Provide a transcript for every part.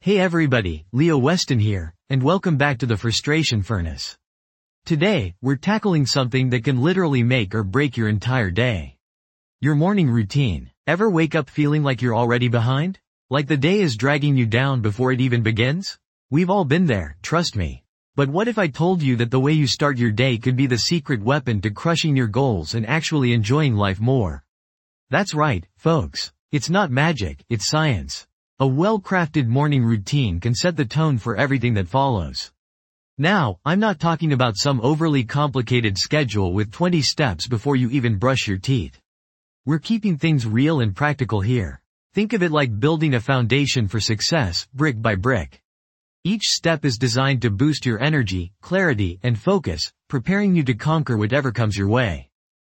Hey everybody, Leo Weston here, and welcome back to the Frustration Furnace. Today, we're tackling something that can literally make or break your entire day. Your morning routine. Ever wake up feeling like you're already behind? Like the day is dragging you down before it even begins? We've all been there, trust me. But what if I told you that the way you start your day could be the secret weapon to crushing your goals and actually enjoying life more? That's right, folks. It's not magic, it's science. A well-crafted morning routine can set the tone for everything that follows. Now, I'm not talking about some overly complicated schedule with 20 steps before you even brush your teeth. We're keeping things real and practical here. Think of it like building a foundation for success, brick by brick. Each step is designed to boost your energy, clarity, and focus, preparing you to conquer whatever comes your way.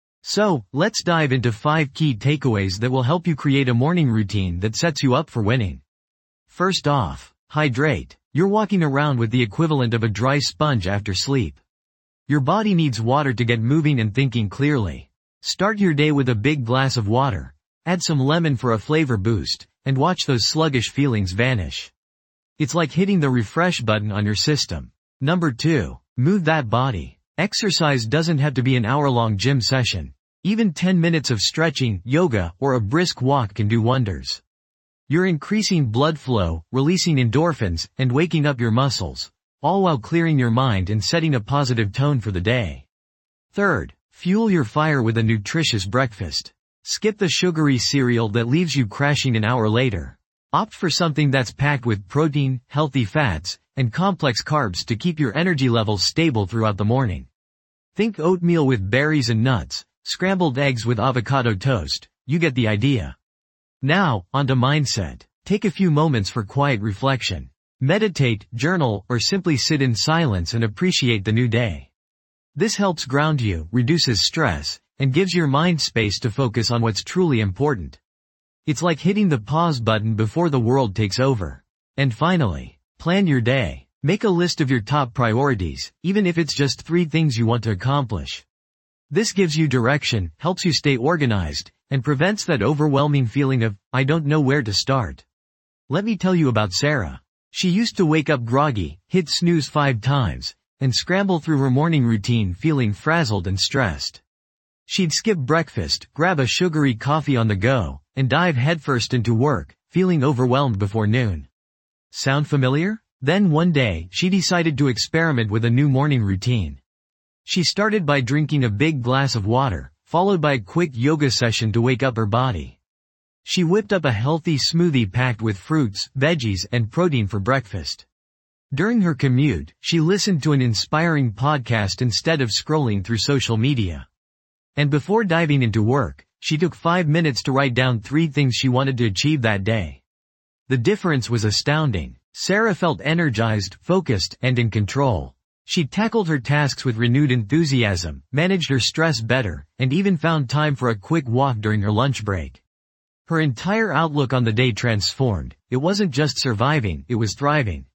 So, let's dive into 5 key takeaways that will help you create a morning routine that sets you up for winning. First off, hydrate. You're walking around with the equivalent of a dry sponge after sleep. Your body needs water to get moving and thinking clearly. Start your day with a big glass of water, add some lemon for a flavor boost, and watch those sluggish feelings vanish. It's like hitting the refresh button on your system. Number 2, move that body. Exercise doesn't have to be an hour-long gym session. Even 10 minutes of stretching, yoga, or a brisk walk can do wonders. You're increasing blood flow, releasing endorphins, and waking up your muscles, all while clearing your mind and setting a positive tone for the day. Third, fuel your fire with a nutritious breakfast. Skip the sugary cereal that leaves you crashing an hour later. Opt for something that's packed with protein, healthy fats, and complex carbs to keep your energy levels stable throughout the morning. Think oatmeal with berries and nuts, scrambled eggs with avocado toast, you get the idea. Now, onto mindset. Take a few moments for quiet reflection. Meditate, journal, or simply sit in silence and appreciate the new day. This helps ground you, reduces stress, and gives your mind space to focus on what's truly important. It's like hitting the pause button before the world takes over. And finally, plan your day. Make a list of your top priorities, even if it's just 3 things you want to accomplish. This gives you direction, helps you stay organized, and prevents that overwhelming feeling of, I don't know where to start. Let me tell you about Sarah. She used to wake up groggy, hit snooze 5 times, and scramble through her morning routine feeling frazzled and stressed. She'd skip breakfast, grab a sugary coffee on the go, and dive headfirst into work, feeling overwhelmed before noon. Sound familiar? Then one day, she decided to experiment with a new morning routine. She started by drinking a big glass of water, followed by a quick yoga session to wake up her body. She whipped up a healthy smoothie packed with fruits, veggies, and protein for breakfast. During her commute, she listened to an inspiring podcast instead of scrolling through social media. And before diving into work, she took 5 minutes to write down 3 things she wanted to achieve that day. The difference was astounding. Sarah felt energized, focused, and in control. She tackled her tasks with renewed enthusiasm, managed her stress better, and even found time for a quick walk during her lunch break. Her entire outlook on the day transformed. It wasn't just surviving, it was thriving.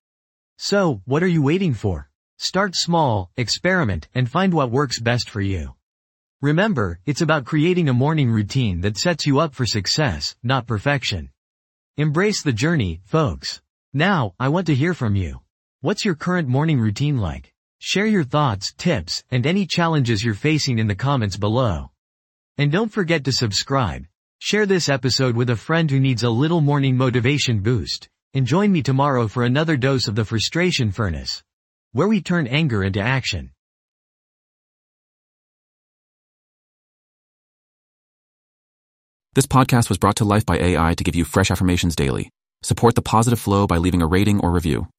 So, what are you waiting for? Start small, experiment, and find what works best for you. Remember, it's about creating a morning routine that sets you up for success, not perfection. Embrace the journey, folks. Now, I want to hear from you. What's your current morning routine like? Share your thoughts, tips, and any challenges you're facing in the comments below. And don't forget to subscribe. Share this episode with a friend who needs a little morning motivation boost. And join me tomorrow for another dose of the Frustration Furnace, where we turn anger into action. This podcast was brought to life by AI to give you fresh affirmations daily. Support the positive flow by leaving a rating or review.